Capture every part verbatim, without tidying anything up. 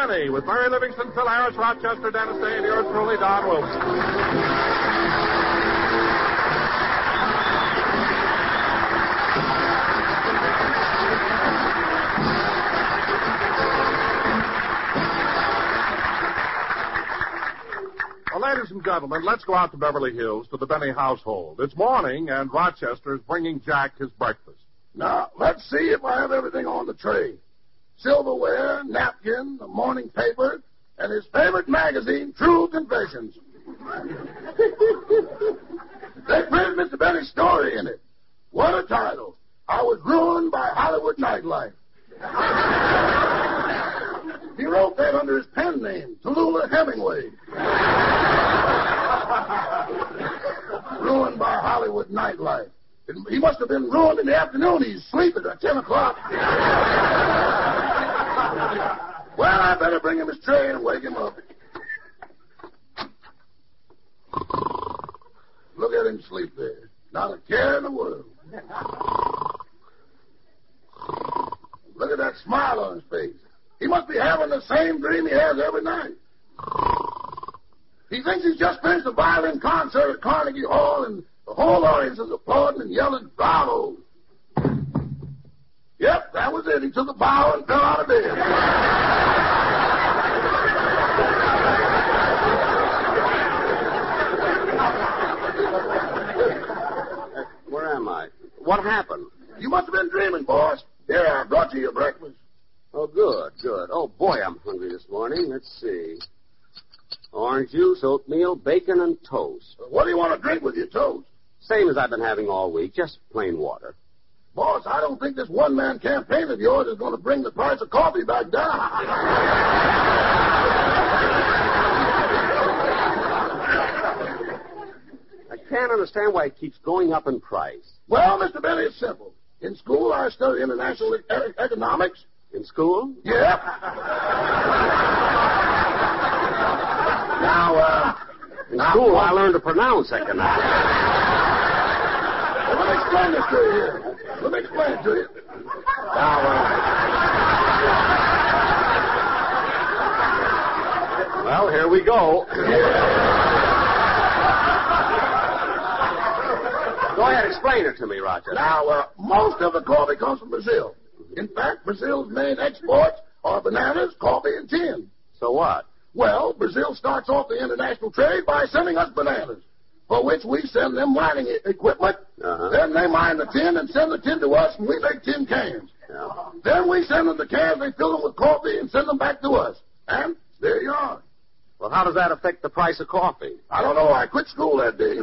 Benny with Mary Livingston, Phil Harris, Rochester, Dennis Day, and yours truly, Don Wilson. Well, ladies and gentlemen, let's go out to Beverly Hills to the Benny household. It's morning, and Rochester is bringing Jack his breakfast. Now, let's see if I have everything on the tray. Silverware, napkin, the morning paper, and his favorite magazine, True Confessions. They printed Mister Benny's story in it. What a title. I was ruined by Hollywood nightlife. He wrote that under his pen name, Tallulah Hemingway. Ruined by Hollywood nightlife. He must have been ruined in the afternoon. He's sleeping at ten o'clock. Well, I better bring him his tray and wake him up. Look at him sleep there. Not a care in the world. Look at that smile on his face. He must be having the same dream he has every night. He thinks he's just finished a violin concert at Carnegie Hall, and the whole audience is applauding and yelling, bravo. Yep, that was it. He took a bow and fell out of bed. Uh, where am I? What happened? You must have been dreaming, boss. Here, I brought you your breakfast. Oh, good, good. Oh, boy, I'm hungry this morning. Let's see. Orange juice, oatmeal, bacon, and toast. What do you want to drink with your toast? Same as I've been having all week, just plain water. Boss, I don't think this one-man campaign of yours is going to bring the price of coffee back down. I can't understand why it keeps going up in price. Well, Mister Benny, it's simple. In school, I studied international e- economics. In school? Yep. Now, uh... In school, I learned to pronounce economics. Well, let me explain this to you here. Let me explain it to you. Now, uh... Well, here we go. Go ahead, explain it to me, Roger. Now, uh, most of the coffee comes from Brazil. In fact, Brazil's main exports are bananas, coffee, and tin. So what? Well, Brazil starts off the international trade by sending us bananas, for which we send them mining e- equipment. Uh-huh. Then they mine the tin and send the tin to us, and we make tin cans. Yeah. Then we send them the cans, they fill them with coffee, and send them back to us. And there you are. Well, how does that affect the price of coffee? I don't know. I quit school that day.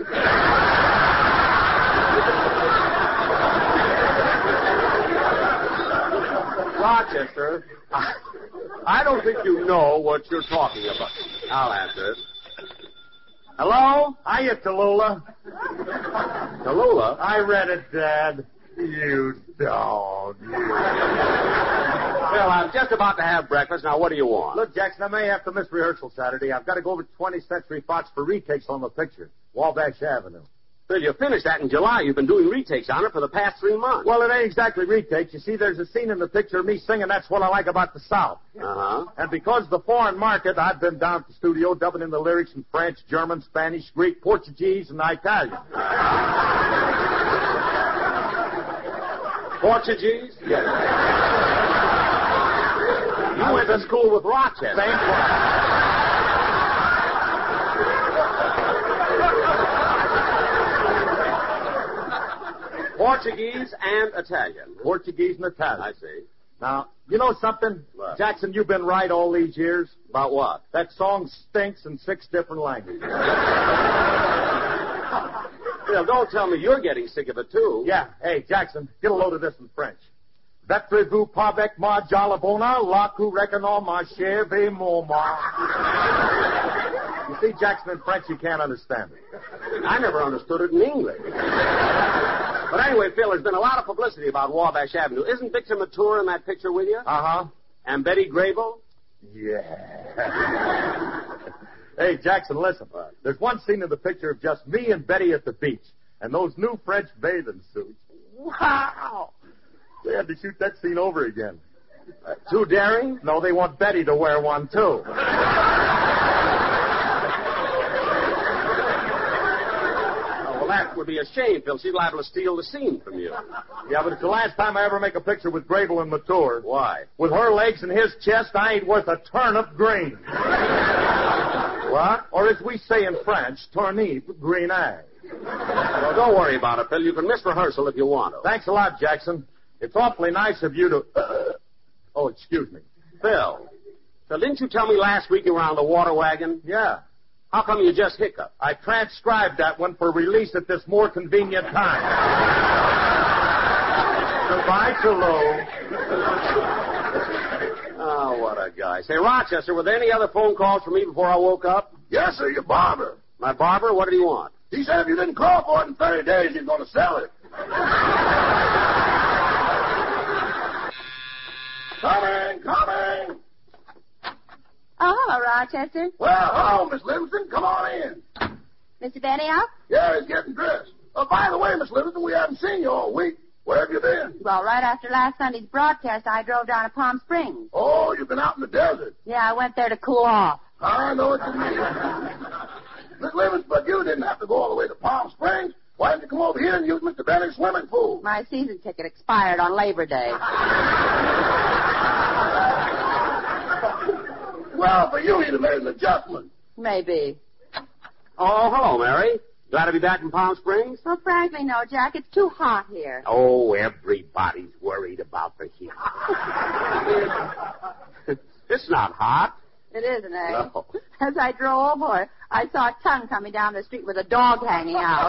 Rochester, I, I don't think you know what you're talking about. I'll answer it. Hello? Hiya, Tallulah. Tallulah? I read it, Dad. You dog. You. Well, I'm just about to have breakfast. Now, what do you want? Look, Jackson, I may have to miss rehearsal Saturday. I've got to go over to twentieth Century Fox for retakes on the picture, Wabash Avenue. Well, you finished that in July. You've been doing retakes on it for the past three months. Well, it ain't exactly retakes. You see, there's a scene in the picture of me singing That's What I Like About the South. Uh-huh. And because of the foreign market, I've been down to the studio dubbing in the lyrics in French, German, Spanish, Greek, Portuguese, and Italian. Portuguese? Yes. You went to school with Rochester. Same one. Portuguese and Italian. Portuguese and Italian. I see. Now, you know something? What? Jackson, you've been right all these years. About what? That song stinks in six different languages. Well, don't tell me you're getting sick of it, too. Yeah. Hey, Jackson, get a load of this in French. Vetrez-vous avec ma jalabona, la cou reconnaît ma chère moma. You see, Jackson, in French, you can't understand it. I never understood it in English. But anyway, Phil, there's been a lot of publicity about Wabash Avenue. Isn't Victor Mature in that picture with you? Uh-huh. And Betty Grable? Yeah. Hey, Jackson, listen. What? There's one scene in the picture of just me and Betty at the beach, and those new French bathing suits. Wow! They had to shoot that scene over again. Uh, too daring? No, they want Betty to wear one, too. Well, that would be a shame, Phil. She's liable to steal the scene from you. Yeah, but it's the last time I ever make a picture with Grable and Mature. Why? With her legs and his chest, I ain't worth a turnip green. What? Or as we say in French, turnip green eye. Well, don't worry about it, Phil. You can miss rehearsal if you want to. Thanks a lot, Jackson. It's awfully nice of you to... Oh, excuse me. Phil. Phil, didn't you tell me last week you were on the water wagon? Yeah. How come you just hiccuped? I transcribed that one for release at this more convenient time. Goodbye, Tulu. Oh, what a guy. Say, Rochester, were there any other phone calls for me before I woke up? Yes, sir, your barber. My barber? What did he want? He said if you didn't call for it in thirty days, he's going to sell it. Coming, coming. Oh, hello, Rochester. Well, hello, Miss Livingston. Come on in. Mister Benny up? Yeah, he's getting dressed. Oh, by the way, Miss Livingston, we haven't seen you all week. Where have you been? Well, right after last Sunday's broadcast, I drove down to Palm Springs. Oh, you've been out in the desert. Yeah, I went there to cool off. I know what you mean. Miss Livingston, but you didn't have to go all the way to Palm Springs. Why didn't you come over here and use Mister Benny's swimming pool? My season ticket expired on Labor Day. Well, for you, he'd have made an adjustment. Maybe. Oh, hello, Mary. Glad to be back in Palm Springs? Well, frankly, no, Jack. It's too hot here. Oh, everybody's worried about the heat. It's not hot. It isn't, eh? No. As I drove over, I saw a tongue coming down the street with a dog hanging out.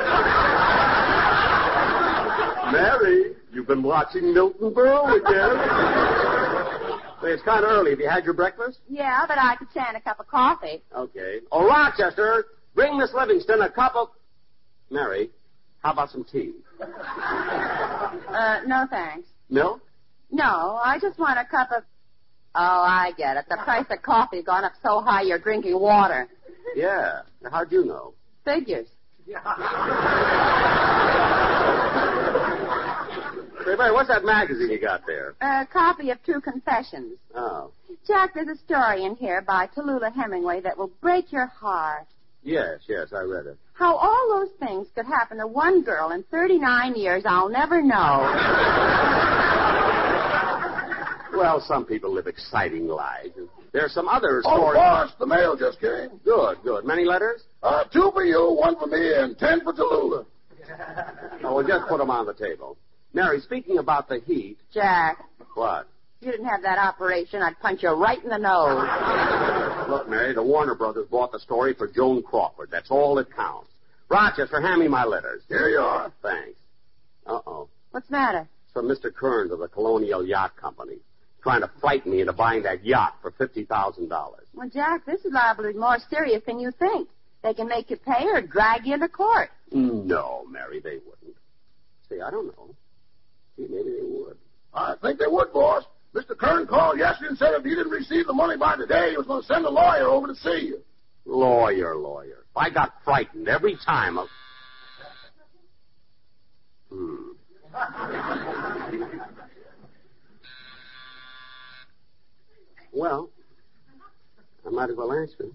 Mary, you've been watching Milton Berle again. Say, it's kind of early. Have you had your breakfast? Yeah, but I could stand a cup of coffee. Okay. Oh, Rochester, bring Miss Livingston a cup of... Mary, how about some tea? Uh, no thanks. Milk? No, I just want a cup of... Oh, I get it. The price of coffee has gone up so high you're drinking water. Yeah. How'd you know? Figures. Say, Mary, what's that magazine you got there? A copy of True Confessions. Oh. Jack, there's a story in here by Tallulah Hemingway that will break your heart. Yes, yes, I read it. How all those things could happen to one girl in thirty-nine years, I'll never know. Well, some people live exciting lives. There are some other Oh, stories. boss, the mail just came. Good, good. Many letters? Uh, two for you, one for me, and ten for Tallulah. Oh, well, just put them on the table. Mary, speaking about the heat. Jack, What? if you didn't have that operation, I'd punch you right in the nose. Look, Mary, the Warner Brothers bought the story for Joan Crawford. That's all that counts. Rochester, hand me my letters. Here you are. Thanks. Uh-oh. What's the matter? It's from Mister Kearns of the Colonial Yacht Company, trying to frighten me into buying that yacht for fifty thousand dollars. Well, Jack, this is liable to be more serious than you think. They can make you pay or drag you into court. No, Mary, they wouldn't. See, I don't know. See, maybe they would. I think they would, boss. Mister Kern called yesterday and said if he didn't receive the money by today, he was going to send a lawyer over to see you. Lawyer, lawyer. I got frightened every time. Of... Hmm. Well, I might as well answer.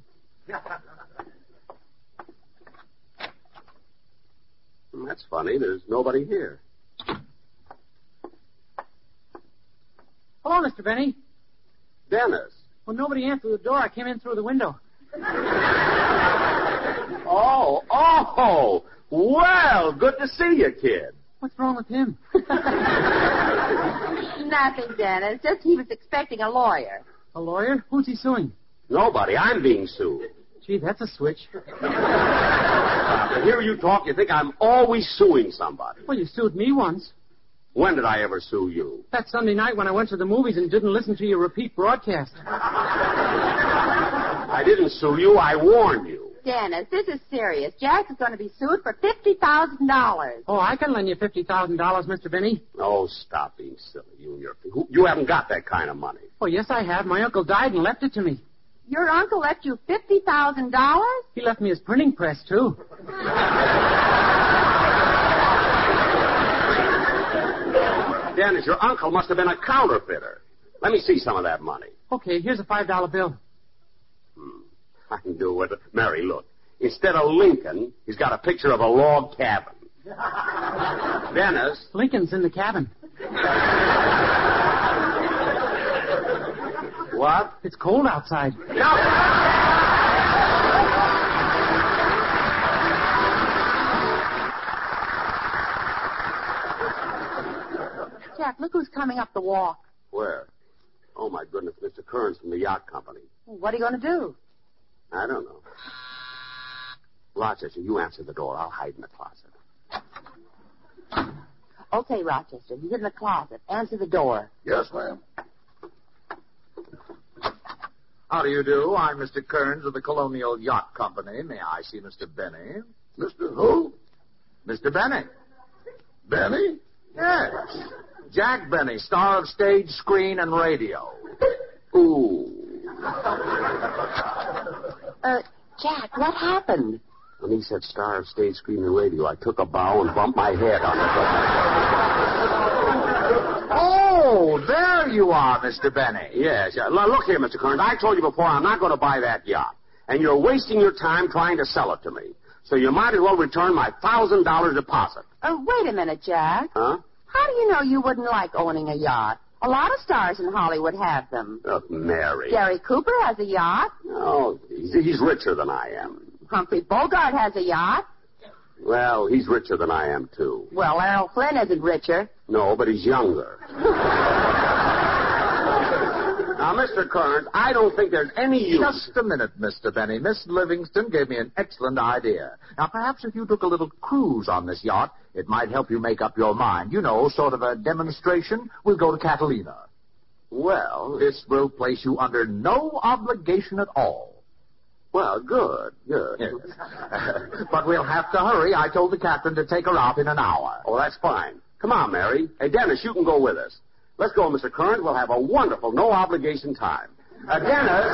That's funny. There's nobody here. Hello, Mister Benny. Dennis. Well, nobody answered the door. I came in through the window. Oh, oh. Well, good to see you, kid. What's wrong with him? Nothing, Dennis. Just he was expecting a lawyer. A lawyer? Who's he suing? Nobody. I'm being sued. Gee, that's a switch. To hear you talk, you think I'm always suing somebody. Well, you sued me once. When did I ever sue you? That Sunday night when I went to the movies and didn't listen to your repeat broadcast. I didn't sue you. I warned you. Dennis, this is serious. Jack is going to be sued for fifty thousand dollars. Oh, I can lend you fifty thousand dollars, Mister Benny. Oh, stop being silly. You and your... You haven't got that kind of money. Oh, yes, I have. My uncle died and left it to me. Your uncle left you fifty thousand dollars? He left me his printing press, too. Dennis, your uncle must have been a counterfeiter. Let me see some of that money. Okay, here's a five dollar bill. Hmm. I can do it. Mary, look. Instead of Lincoln, he's got a picture of a log cabin. Dennis. Lincoln's in the cabin. What? It's cold outside. Jack, look who's coming up the walk. Where? Oh, my goodness, Mister Kearns from the yacht company. What are you going to do? I don't know. Rochester, you answer the door. I'll hide in the closet. Okay, Rochester, he's in the closet. Answer the door. Yes, ma'am. How do you do? I'm Mister Kearns of the Colonial Yacht Company. May I see Mister Benny? Mister Who? Mister Benny. Benny? Yes. Jack Benny, star of stage, screen, and radio. Ooh. Uh, Jack, what happened? When he said star of stage, screen, and radio, I took a bow and bumped my head on the door. Oh, there you are, Mister Benny. Yes. Yeah. Look here, Mister Kearns. I told you before I'm not going to buy that yacht. And you're wasting your time trying to sell it to me. So you might as well return my one thousand dollars deposit. Oh, wait a minute, Jack. Huh? How do you know you wouldn't like owning a yacht? A lot of stars in Hollywood have them. Oh, Mary. Gary Cooper has a yacht. Oh, he's, he's richer than I am. Humphrey Bogart has a yacht. Well, he's richer than I am, too. Well, Errol Flynn isn't richer. No, but he's younger. Now, Mister Kearns, I don't think there's any use. Just a minute, Mister Benny. Miss Livingston gave me an excellent idea. Now, perhaps if you took a little cruise on this yacht, it might help you make up your mind. You know, sort of a demonstration. We'll go to Catalina. Well, This will place you under no obligation at all. well, good, good. Yes. But we'll have to hurry. I told the captain to take her out in an hour. Oh, that's fine. Come on, Mary. Hey, Dennis, you can go with us. Let's go, Mister Kearns. We'll have a wonderful, no-obligation time. Uh, Dennis.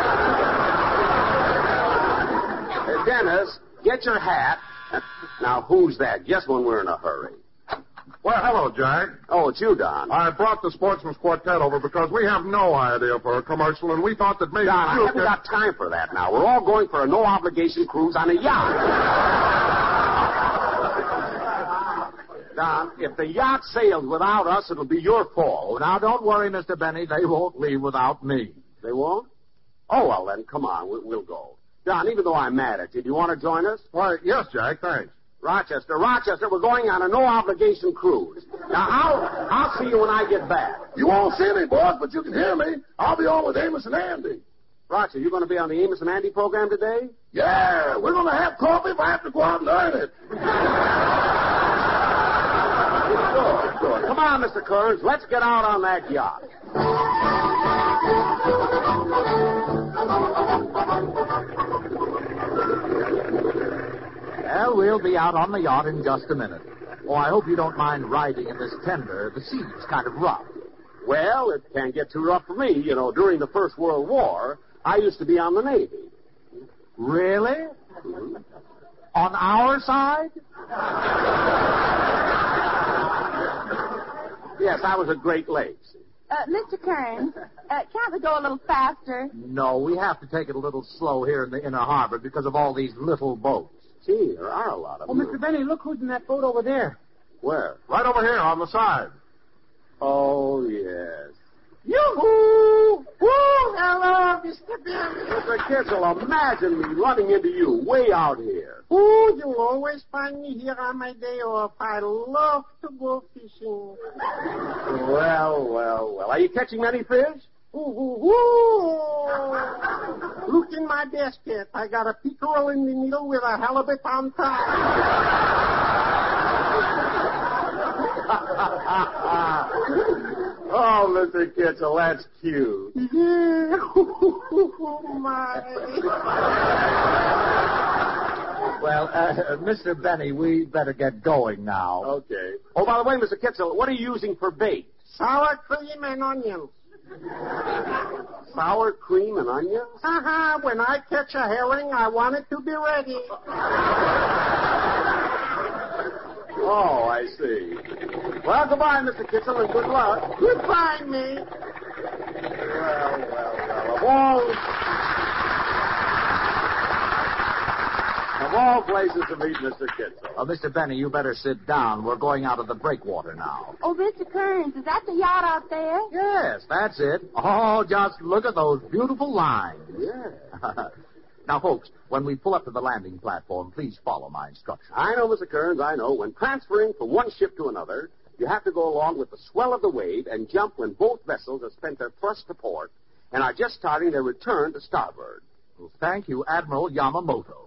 uh, Dennis, get your hat. Now, who's that? Just when we're in a hurry. Well, hello, Jack. Oh, it's you, Don. I brought the Sportsman's Quartet over because we have no idea for a commercial, and we thought that maybe Don, I you haven't could... got time for that now. We're all going for a no-obligation cruise on a yacht. Don, if the yacht sails without us, it'll be your fault. Oh, now, don't worry, Mister Benny. They won't leave without me. They won't? Oh, well, then, come on. We- We'll go. Don, even though I'm mad at you, do you want to join us? Why, yes, Jack, thanks. Rochester, Rochester, we're going on a no-obligation cruise. Now, I'll, I'll see you when I get back. You won't see me, boss, but you can hear me. I'll be on with Amos and Andy. Rochester, you going to be on the Amos and Andy program today? Yeah, we're going to have coffee if I have to go out and earn it. Good, good. Come on, Mister Kearns. Let's get out on that yacht. Well, we'll be out on the yacht in just a minute. Oh, I hope you don't mind riding in this tender. The sea's kind of rough. Well, it can't get too rough for me. You know, during the First World War, I used to be on the Navy. Really? On our side? Yes, I was at Great Lakes. Uh, Mister Kearns, uh, can't we go a little faster? No, we have to take it a little slow here in the inner harbor because of all these little boats. Gee, there are a lot of Oh, them. Mister Benny, look who's in that boat over there. Where? Right over here on the side. Oh, yes. Yoo-hoo! Woo! Hello, Mister Benny. Mister Kitzel, imagine me running into you way out here. Ooh, you always find me here on my day off. I love to go fishing. Well, well, well. Are you catching many fish? Ooh, ooh, ooh. Look in my basket. I got a pickerel in the middle with a halibut on top. Oh, Mister Kitzel, that's cute. Yeah. Oh, my. Well, uh, Mister Benny, we better get going now. Okay. Oh, by the way, Mister Kitzel, what are you using for bait? Sour cream and onions. Sour cream and onions? Uh-huh. When I catch a herring, I want it to be ready. Oh, I see. Well, goodbye, Mister Kitzel, and good luck. Goodbye, mate. well, well. Of all... Of all places to meet Mister Kitzel. Oh, Mister Benny, you better sit down. We're going out of the breakwater now. Oh, Mister Kearns, is that the yacht out there? Yes, that's it. Oh, just look at those beautiful lines. Yeah. Now, folks, when we pull up to the landing platform, please follow my instructions. I know, Mister Kearns, I know. When transferring from one ship to another, you have to go along with the swell of the wave and jump when both vessels have spent their thrust to port and are just starting their return to starboard. Well, thank you, Admiral Yamamoto.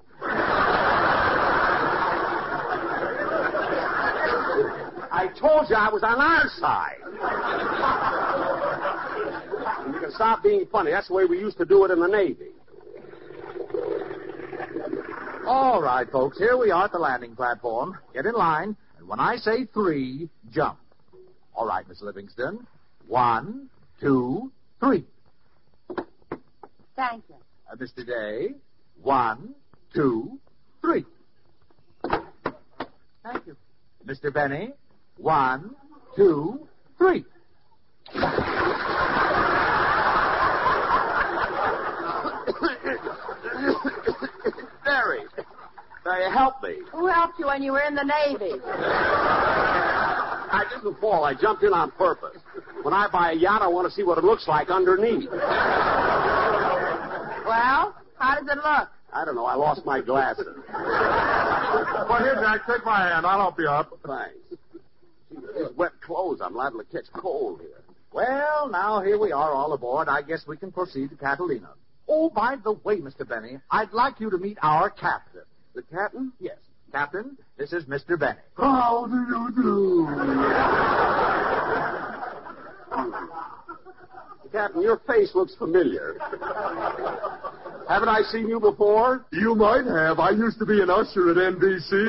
I told you I was on our side. You can stop being funny. That's the way we used to do it in the Navy. All right, folks, here we are at the landing platform. Get in line, and when I say three, jump. All right, Miss Livingston. One, two, three. Thank you. Uh, Mister Day. One, two, three. Thank you. Mister Benny. One, two, three. Mary. Mary, help me. Who helped you when you were in the Navy? I didn't fall. I jumped in on purpose. When I buy a yacht, I want to see what it looks like underneath. Well, how does it look? I don't know. I lost my glasses. Well, here, Jack, take my hand. I'll help you up. Thanks. These wet clothes. I'm liable to catch cold here. Well, now here we are all aboard. I guess we can proceed to Catalina. Oh, by the way, Mister Benny, I'd like you to meet our captain. The captain? Yes. Captain, this is Mister Benny. How do you do? Captain, your face looks familiar. Haven't I seen you before? You might have. I used to be an usher at N B C.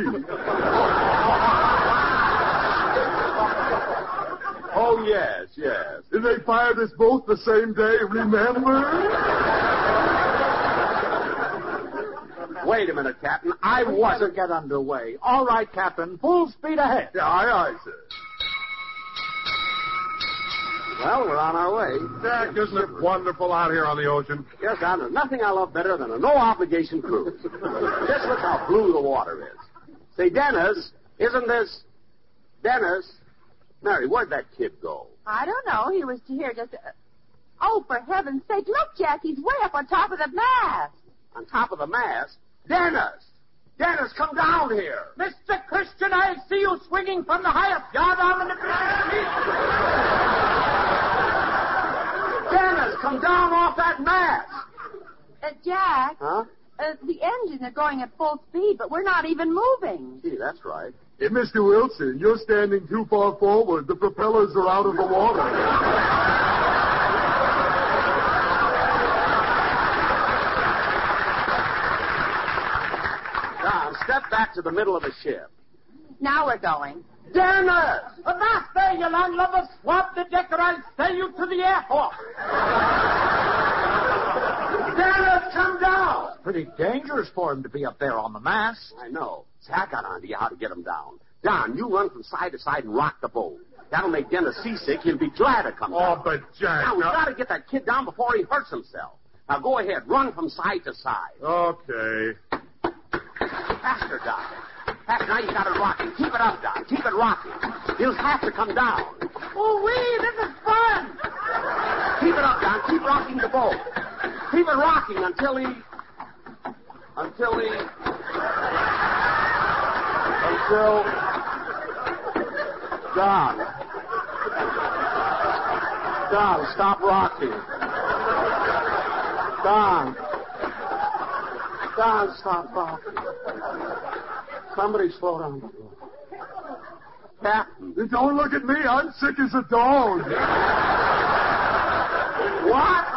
Oh, yes, yes. They fired us both the same day, remember? Wait a minute, Captain. I We wasn't... better get underway. All right, Captain, full speed ahead. Yeah, aye, aye, sir. Well, we're on our way. Jack, isn't it wonderful out here on the ocean? Yes, Don, there's nothing I love better than a no-obligation cruise. Just look how blue the water is. Say, Dennis, isn't this... Dennis? Mary, where'd that kid go? I don't know. He was here just... Uh... Oh, for heaven's sake, look, Jack, he's way up on top of the mast. On top of the mast? Dennis! Dennis, come down here! Mister Christian, I see you swinging from the highest yard arm in the Dennis, come down off that mast! Uh, Jack, Huh? uh, the engines are going at full speed, but we're not even moving. Gee, that's right. Hey, Mister Wilson, you're standing too far forward. The propellers are out of the water. Now, step back to the middle of the ship. Now we're going. Dennis! Avast there, you landlubbers! Swap the deck or I'll send you to the airport! Dennis, come down! Pretty dangerous for him to be up there on the mast. I know. See, I got on to you how to get him down. Don, you run from side to side and rock the boat. That'll make Dennis seasick. He'll be glad to come Oh, down. but Jack... Now, we've uh, got to get that kid down before he hurts himself. Now, go ahead. Run from side to side. Okay. Faster, Don. Faster. Now you got it rocking. Keep it up, Don. Keep it rocking. He'll have to come down. Oh, wee, this is fun! Keep it up, Don. Keep rocking the boat. Keep it rocking until he... Until he... Until... Don. Don, stop rocking. Don. Don, stop rocking. Somebody slow down. Captain. Don't look at me. I'm sick as a dog. What?